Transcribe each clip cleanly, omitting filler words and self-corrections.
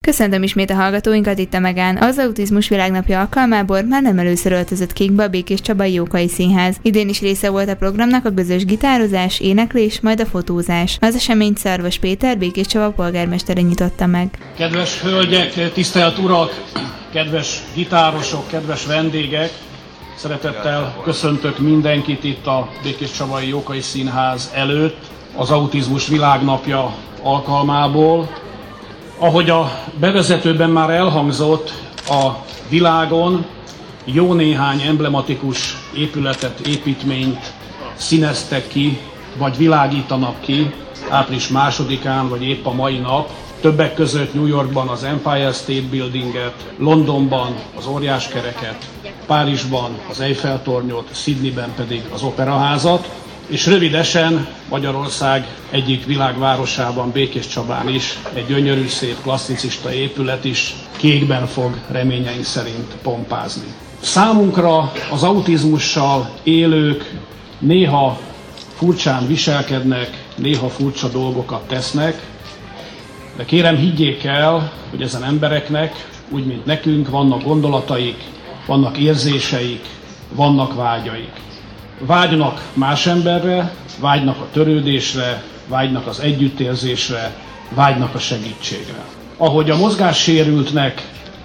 Köszöntöm ismét a hallgatóinkat itt a Megán. Az Autizmus Világnapja alkalmából már nem először öltözött kékbe a Békés Csabai Jókai Színház. Idén is része volt a programnak a közös gitározás, éneklés, majd a fotózás. Az eseményt Szarvas Péter, Békés Csaba polgármestere nyitotta meg. Kedves hölgyek, tisztelt urak, kedves gitárosok, kedves vendégek! Szeretettel köszöntök mindenkit itt a Békés Csabai Jókai Színház előtt az Autizmus Világnapja alkalmából. Ahogy a bevezetőben már elhangzott, a világon jó néhány emblematikus épületet, építményt színeztek ki, vagy világítanak ki április 2-án, vagy épp a mai nap. Többek között New Yorkban az Empire State Buildinget, Londonban az Óriáskereket, Párizsban az Eiffel-tornyot, Sydneyben pedig az Operaházat, és rövidesen Magyarország egyik világvárosában, Békéscsabán is egy gyönyörű, szép, klasszicista épület is kékben fog reményeink szerint pompázni. Számunkra az autizmussal élők néha furcsán viselkednek, néha furcsa dolgokat tesznek, de kérem, higgyék el, hogy ezen embereknek, úgy mint nekünk, vannak gondolataik, vannak érzéseik, vannak vágyaik. Vágynak más emberre, vágynak a törődésre, vágynak az együttérzésre, vágynak a segítségre. Ahogy a mozgássérültnek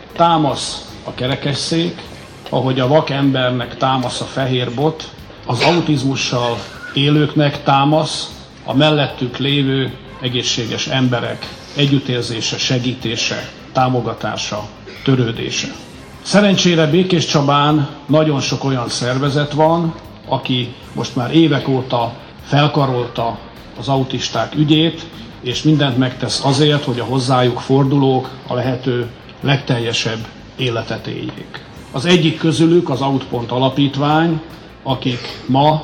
támasz a kerekesszék, ahogy a vak embernek támasz a fehér bot, az autizmussal élőknek támasz a mellettük lévő egészséges emberek együttérzése, segítése, támogatása, törődése. Szerencsére Békéscsabán nagyon sok olyan szervezet van, aki most már évek óta felkarolta az autisták ügyét, és mindent megtesz azért, hogy a hozzájuk fordulók a lehető legteljesebb életet éljék. Az egyik közülük az Aut.pont alapítvány, akik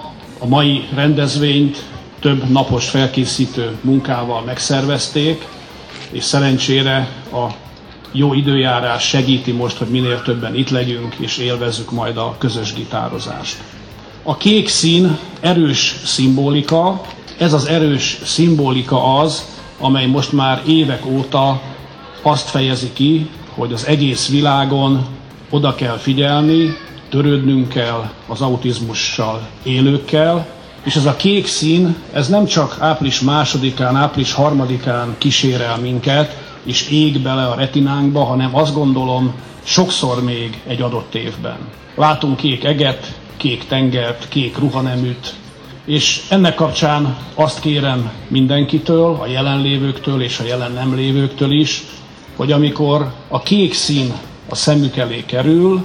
a mai rendezvényt több napos felkészítő munkával megszervezték, és szerencsére a jó időjárás segíti most, hogy minél többen itt legyünk, és élvezzük majd a közös gitározást. A kék szín erős szimbolika, ez az erős szimbolika az, amely most már évek óta azt fejezi ki, hogy az egész világon oda kell figyelni, törődnünk kell az autizmussal élőkkel, és ez a kék szín, ez nem csak április 2-án, április 3-án kísérel minket, és ég bele a retinánkba, hanem azt gondolom sokszor még egy adott évben. Látunk kék eget, kék tengert, kék ruhaneműt, és ennek kapcsán azt kérem mindenkitől, a jelenlévőktől és a jelen nem lévőktől is, hogy amikor a kék szín a szemük elé kerül,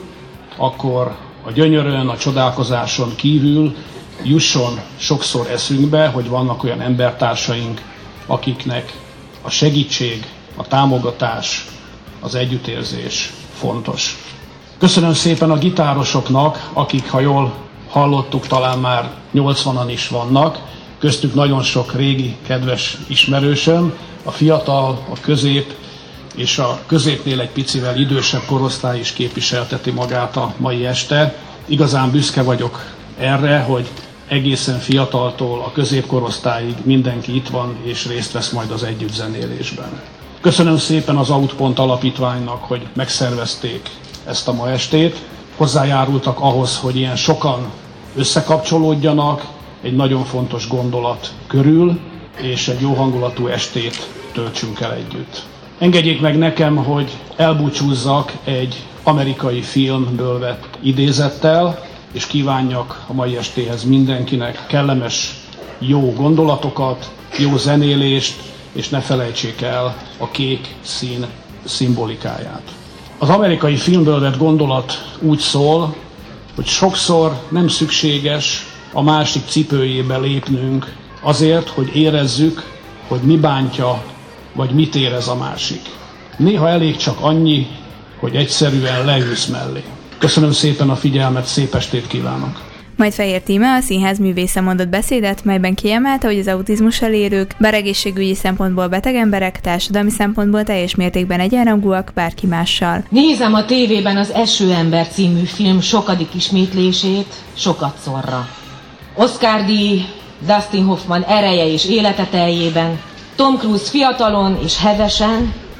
akkor a gyönyörön, a csodálkozáson kívül jusson sokszor eszünkbe, hogy vannak olyan embertársaink, akiknek a segítség, a támogatás, az együttérzés fontos. Köszönöm szépen a gitárosoknak, akik, ha jól hallottuk, talán már 80-an is vannak, köztük nagyon sok régi, kedves ismerősöm, a fiatal, a közép és a középnél egy picivel idősebb korosztály is képviselteti magát a mai este. Igazán büszke vagyok erre, hogy egészen fiataltól a középkorosztályig mindenki itt van és részt vesz majd az együttzenélésben. Köszönöm szépen az Aut.pont alapítványnak, hogy megszervezték ezt a ma estét. Hozzájárultak ahhoz, hogy ilyen sokan összekapcsolódjanak egy nagyon fontos gondolat körül, és egy jó hangulatú estét töltsünk el együtt. Engedjék meg nekem, hogy elbúcsúzzak egy amerikai filmből vett idézettel, és kívánjak a mai estéhez mindenkinek kellemes, jó gondolatokat, jó zenélést, és ne felejtsék el a kék szín szimbolikáját. Az amerikai filmből vett gondolat úgy szól, hogy sokszor nem szükséges a másik cipőjébe lépnünk azért, hogy érezzük, hogy mi bántja, vagy mit érez a másik. Néha elég csak annyi, hogy egyszerűen leülsz mellé. Köszönöm szépen a figyelmet, szép estét kívánok! Majd Fehér Tíme, a színház művésze mondott beszédet, melyben kiemelte, hogy az autizmussal élők, bár egészségügyi szempontból beteg emberek, társadalmi szempontból teljes mértékben egyenrangúak bárki mással. Nézem a tévében az Esőember című film sokadik ismétlését, sokatszorra. Oscar-díj, Dustin Hoffman ereje és élete teljében, Tom Cruise fiatalon és hevesen,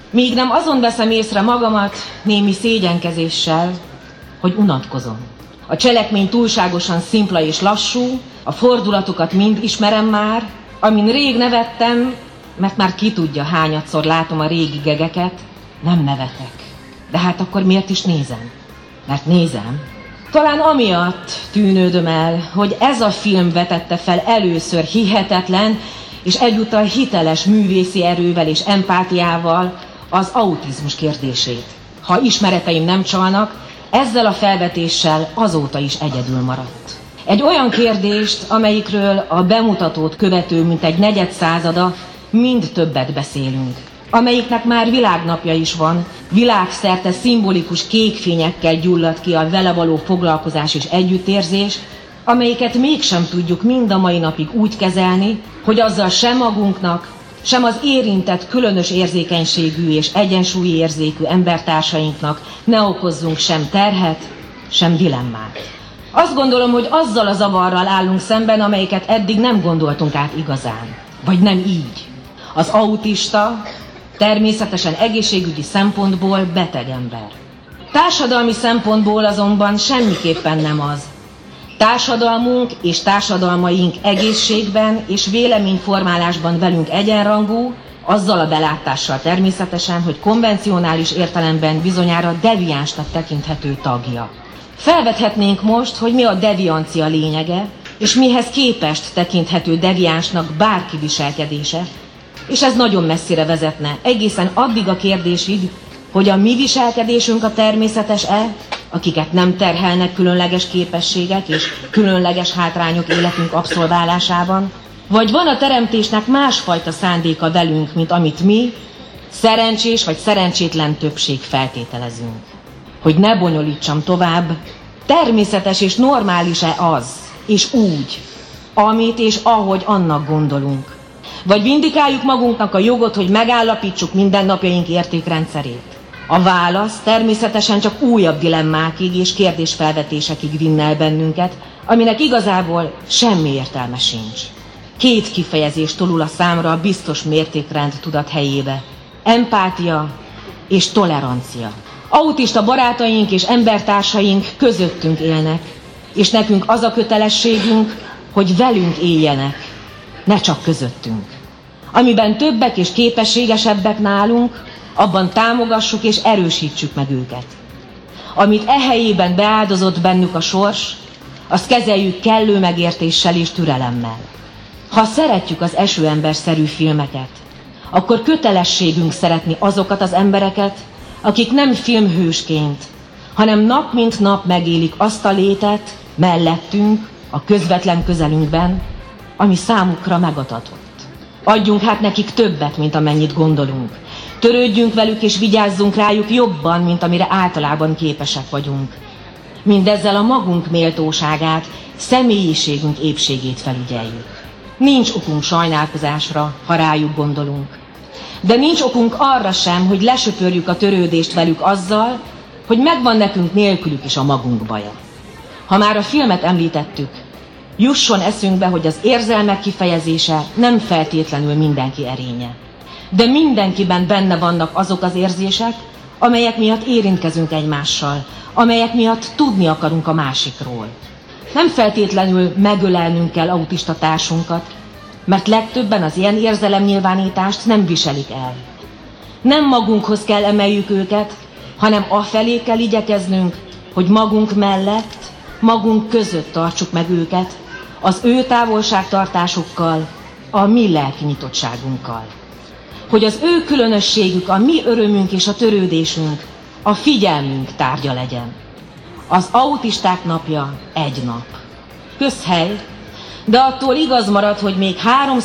Míg nem azon veszem észre magamat némi szégyenkezéssel, hogy unatkozom. A cselekmény túlságosan szimpla és lassú, a fordulatokat mind ismerem már, amin rég nevettem, mert már ki tudja, hányadszor látom a régi gegeket, nem nevetek. De hát akkor miért is nézem? Mert nézem. Talán amiatt tűnődöm el, hogy ez a film vetette fel először hihetetlen és egyúttal hiteles művészi erővel és empátiával az autizmus kérdését. Ha ismereteim nem csalnak, ezzel a felvetéssel azóta is egyedül maradt. Egy olyan kérdést, amelyikről a bemutatót követő mintegy negyedszázada mind többet beszélünk, amelyiknek már világnapja is van, világszerte szimbolikus kékfényekkel gyullad ki a vele való foglalkozás és együttérzés, amelyiket mégsem tudjuk mind a mai napig úgy kezelni, hogy azzal sem magunknak, sem az érintett különös érzékenységű és egyensúlyi érzékű embertársainknak ne okozzunk sem terhet, sem dilemmát. Azt gondolom, hogy azzal a zavarral állunk szemben, amelyiket eddig nem gondoltunk át igazán, vagy nem így. Az autista természetesen egészségügyi szempontból beteg ember. Társadalmi szempontból azonban semmiképpen nem az. Társadalmunk és társadalmaink egészségben és véleményformálásban velünk egyenrangú, azzal a belátással természetesen, hogy konvencionális értelemben bizonyára deviánsnak tekinthető tagja. Felvethetnénk most, hogy mi a deviancia lényege, és mihez képest tekinthető deviánsnak bárki viselkedése, és ez nagyon messzire vezetne, egészen addig a kérdésig, hogy a mi viselkedésünk a természetes-e, akiket nem terhelnek különleges képességek és különleges hátrányok életünk abszolválásában, vagy van a teremtésnek másfajta szándéka velünk, mint amit mi, szerencsés vagy szerencsétlen többség feltételezünk. Hogy ne bonyolítsam tovább, természetes és normális-e az, és úgy, amit és ahogy annak gondolunk. Vagy vindikáljuk magunknak a jogot, hogy megállapítsuk mindennapjaink értékrendszerét. A válasz természetesen csak újabb dilemmákig és kérdésfelvetésekig vinne el bennünket, aminek igazából semmi értelme sincs. Két kifejezés tolul a számra a biztos mértékrend tudat helyébe. Empátia és tolerancia. Autista barátaink és embertársaink közöttünk élnek, és nekünk az a kötelességünk, hogy velünk éljenek, ne csak közöttünk. Amiben többek és képességesebbek nálunk, abban támogassuk és erősítsük meg őket. Amit helyében beáldozott bennük a sors, azt kezeljük kellő megértéssel és türelemmel. Ha szeretjük az esőember-szerű filmeket, akkor kötelességünk szeretni azokat az embereket, akik nem filmhősként, hanem nap mint nap megélik azt a létet mellettünk, a közvetlen közelünkben, ami számukra megadatott. Adjunk hát nekik többet, mint amennyit gondolunk. Törődjünk velük és vigyázzunk rájuk jobban, mint amire általában képesek vagyunk. Mindezzel a magunk méltóságát, személyiségünk épségét felügyeljük. Nincs okunk sajnálkozásra, ha rájuk gondolunk. De nincs okunk arra sem, hogy lesöpörjük a törődést velük azzal, hogy megvan nekünk nélkülük is a magunk baja. Ha már a filmet említettük, jusson eszünkbe, hogy az érzelmek kifejezése nem feltétlenül mindenki erénye. De mindenkiben benne vannak azok az érzések, amelyek miatt érintkezünk egymással, amelyek miatt tudni akarunk a másikról. Nem feltétlenül megölelnünk kell autista társunkat, mert legtöbben az ilyen érzelemnyilvánítást nem viselik el. Nem magunkhoz kell emeljük őket, hanem afelé kell igyekeznünk, hogy magunk mellett, magunk között tartsuk meg őket, az ő távolságtartásukkal, a mi lelkinyitottságunkkal. Hogy az ő különösségük, a mi örömünk és a törődésünk, a figyelmünk tárgya legyen. Az autisták napja egy nap. Közhely, de attól igaz marad, hogy még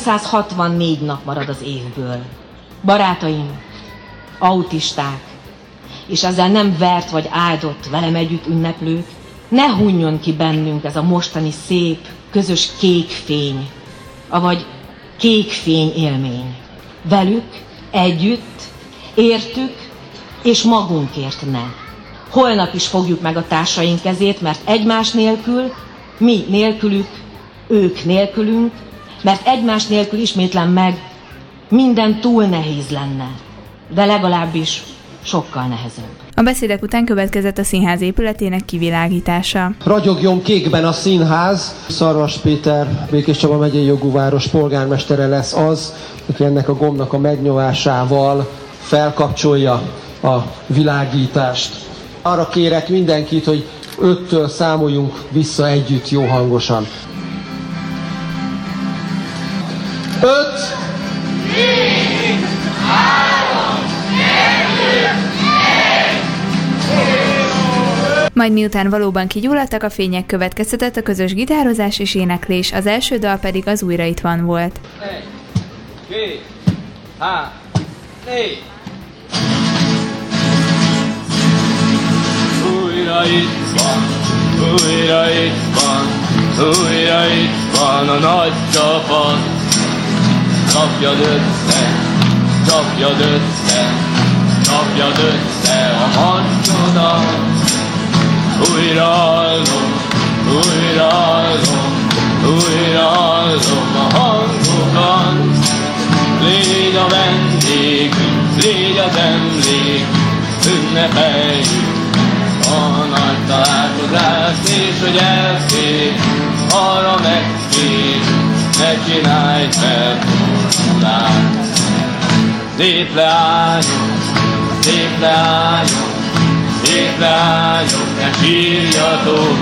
364 nap marad az évből. Barátaim, autisták, és ezzel nem vert vagy áldott velem együtt ünneplők, ne hunjon ki bennünk ez a mostani szép, közös kék fény, avagy kék fény élmény. Velük, együtt, értük, és magunkért ne. Holnap is fogjuk meg a társaink kezét, mert egymás nélkül, mi nélkülük, ők nélkülünk, mert egymás nélkül ismétlem meg, minden túl nehéz lenne. de legalábbis sokkal nehezebb. A beszédek után következett a színház épületének kivilágítása. Ragyogjon kékben a színház. Szarvas Péter, Békés Csaba megyei jogúváros polgármestere lesz az, aki ennek a gombnak a megnyomásával felkapcsolja a világítást. Arra kérek mindenkit, hogy 5-től számoljunk vissza együtt jó hangosan. 5, 4, 3, 2, 1. Majd miután valóban kigyulladtak a fények, következtetett a közös gitározás és éneklés, az első dal pedig az Újra itt van volt. 1, 2, 3, 4. Újra itt van, újra itt van, újra itt van a nagy csapat. Csapjad össze, csapjad össze, csapjad össze a hancsodat. Újra hallom, újra hallom, újra hallom a hangokat. Légy a vendégünk, légy az emlék, ünnepeljük a nagy találkozást, és hogy elfér, arra megkér, ne csinálj fel fordulást. Szép leányok, szép leányok, szép leányok, ne sírjatok,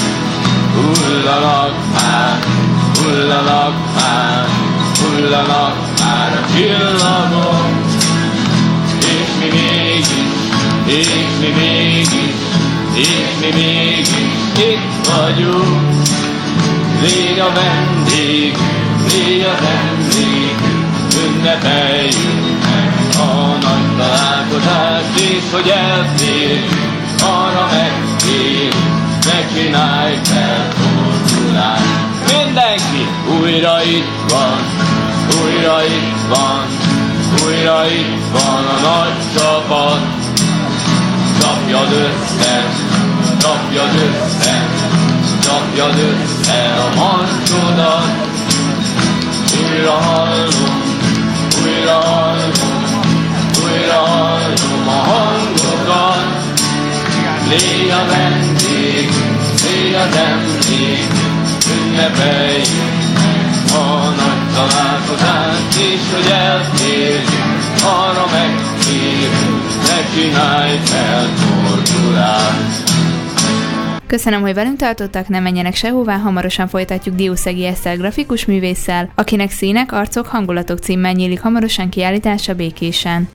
hullanak már, hullanak már, hullanak már a csillagok, és mi mégis, és mi mégis, és mi mégis itt vagyunk. Légy a vendég, légy az emlék, ünnepeljük meg a nagy találkozást, és hogy elférjünk, arra megkérjük, ne csinálj fel fordulást. Mindenki újra itt van, újra itt van, újra itt van a nagy csapat. Csapjad össze, csapjad össze, csapjad össze a hancsodat. Újra hallom, újra hallom, újra hallom a hangokat. Légy a vendég, légy az emlék, ünnepeljük a nagy találkozást, és hogy elférjünk, arra megkérjük, ne csinálj fel fordulást. Köszönöm, hogy velünk tartottak, ne menjenek sehová, hamarosan folytatjuk Diószegi Eszter grafikus művésszel, akinek Színek, arcok, hangulatok címmel nyílik hamarosan kiállítása Békésen.